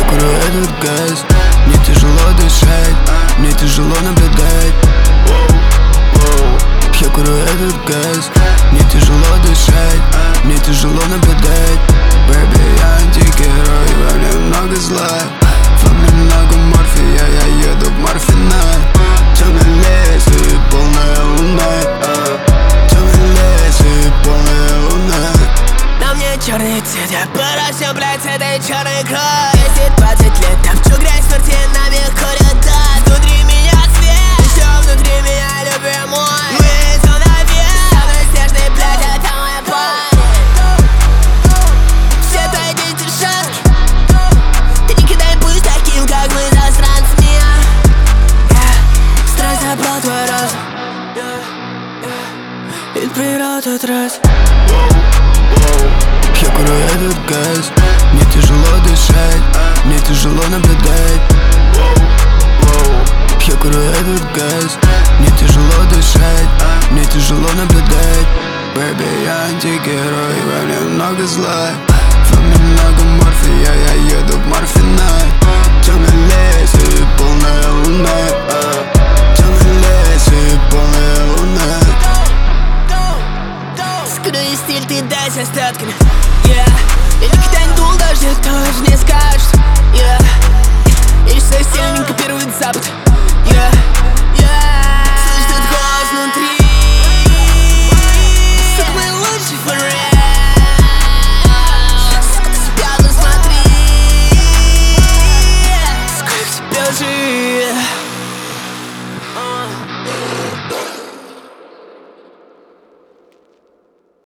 курю этот газ, мне тяжело дышать, мне тяжело наблюдать. Я курю этот газ, мне тяжело дышать, мне тяжело наблюдать. Бэби, я антигерой, во мне много зла, во мне много морфия, я еду в морфина. Темный лес и полная луна, темный лес и полная луна. На мне черный цвет, я поросен, блядь, с этой черной кровью. Если 20 лет, топчу грязь, нами курят дат. Внутри меня свет, еще внутри меня любимый. Мы идем наверх, самый снежный, блядь, это мой парень. Все твои дети шашки, ты не кидай пусть таким, как мы, засранцами. Стресс забрал твой разум, ведь природа трасс. Я курю этот газ, мне тяжело дышать, мне тяжело наблюдать. Я курю этот газ, мне тяжело дышать, мне тяжело наблюдать. Бэби, я антигерой, во мне много зла, во мне много морфия, я еду в морфина. Темный лес и полная луна, темный лес и полная луна. Скрой стиль, ты дай с остатками. Я никогда не думал, даже тоже